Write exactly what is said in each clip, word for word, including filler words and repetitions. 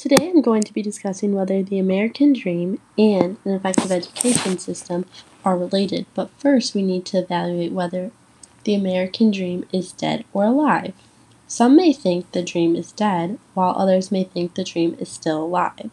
Today I'm going to be discussing whether the American dream and an effective education system are related, but first we need to evaluate whether the American dream is dead or alive. Some may think the dream is dead, while others may think the dream is still alive.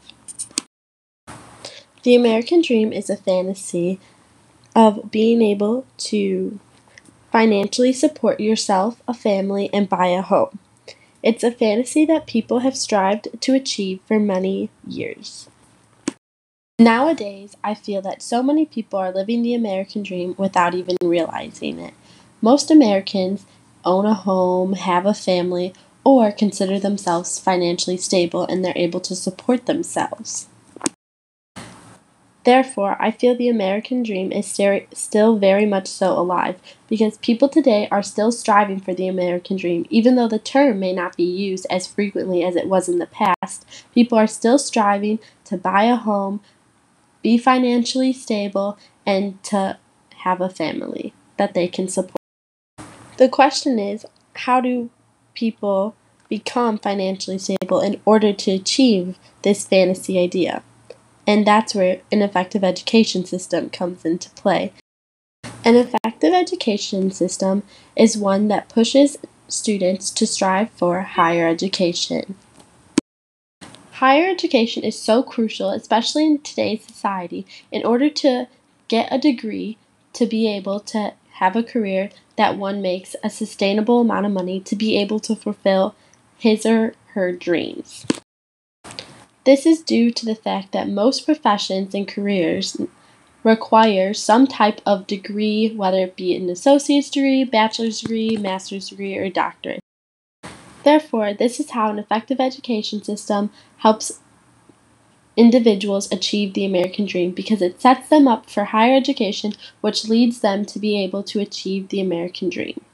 The American dream is a fantasy of being able to financially support yourself, a family, and buy a home. It's a fantasy that people have strived to achieve for many years. Nowadays, I feel that so many people are living the American dream without even realizing it. Most Americans own a home, have a family, or consider themselves financially stable and they're able to support themselves. Therefore, I feel the American dream is still very much so alive because people today are still striving for the American dream. Even though the term may not be used as frequently as it was in the past, people are still striving to buy a home, be financially stable, and to have a family that they can support. The question is, how do people become financially stable in order to achieve this fantasy idea? And that's where an effective education system comes into play. An effective education system is one that pushes students to strive for higher education. Higher education is so crucial, especially in today's society, in order to get a degree to be able to have a career that one makes a sustainable amount of money to be able to fulfill his or her dreams. This is due to the fact that most professions and careers require some type of degree, whether it be an associate's degree, bachelor's degree, master's degree, or doctorate. Therefore, this is how an effective education system helps individuals achieve the American dream because it sets them up for higher education, which leads them to be able to achieve the American dream.